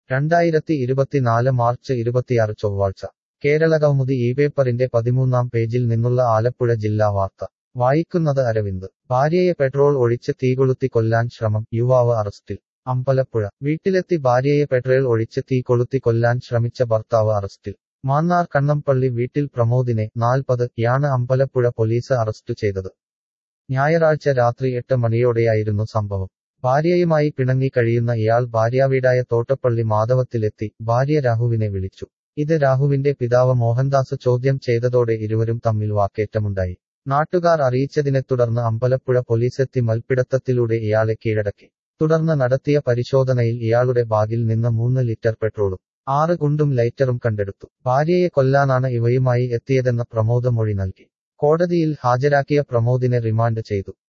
2024 March 26 ചൊവ്വാഴ്ച കേരളകൗമുദി പേപ്പറിന്റെ 13-ാം പേജിൽ നിന്നുള്ള ആലപ്പുഴ ജില്ലാ വാർത്ത വായിക്കുന്നത് അരവിന്ദ്. ഭാര്യയെ പെട്രോൾ ഒഴിച്ച് തീകൊളുത്തി കൊല്ലാൻ ശ്രമം, യുവാവ് അറസ്റ്റിൽ. അമ്പലപ്പുഴ വീട്ടിലെത്തി ഭാര്യയെ പെട്രോൾ ഒഴിച്ച് തീ കൊളുത്തി കൊല്ലാൻ ശ്രമിച്ച ഭർത്താവ് അറസ്റ്റിൽ. മാന്നാർ കണ്ണംപള്ളി വീട്ടിൽ പ്രമോദിനെ 40 യാണ് അമ്പലപ്പുഴ പോലീസ് അറസ്റ്റു ചെയ്തത്. ഞായറാഴ്ച രാത്രി 8 മണിയോടെയായിരുന്നു സംഭവം. ഭാര്യയുമായി പിണങ്ങി കഴിയുന്ന ഇയാൾ ഭാര്യാവീടായ തോട്ടപ്പള്ളി മാധവത്തിലെത്തി ഭാര്യ രാഹുവിനെ വിളിച്ചു. ഇത് രാഹുവിന്റെ പിതാവ് മോഹൻദാസ് ചോദ്യം ചെയ്തതോടെ ഇരുവരും തമ്മിൽ വാക്കേറ്റമുണ്ടായി. നാട്ടുകാർ അറിയിച്ചതിനെ തുടർന്ന് അമ്പലപ്പുഴ പോലീസെത്തി മൽപ്പിടുത്തത്തിലൂടെ ഇയാളെ കീഴടക്കി. തുടർന്ന് നടത്തിയ പരിശോധനയിൽ ഇയാളുടെ ബാഗിൽ നിന്ന് 3 ലിറ്റർ പെട്രോളും 6 ഗുണ്ടും ലൈറ്ററും കണ്ടെടുത്തു. ഭാര്യയെ കൊല്ലാനാണ് ഇവയുമായി എത്തിയതെന്ന പ്രമോദ് മൊഴി നൽകി. കോടതിയിൽ ഹാജരാക്കിയ പ്രമോദിനെ റിമാൻഡ് ചെയ്തു.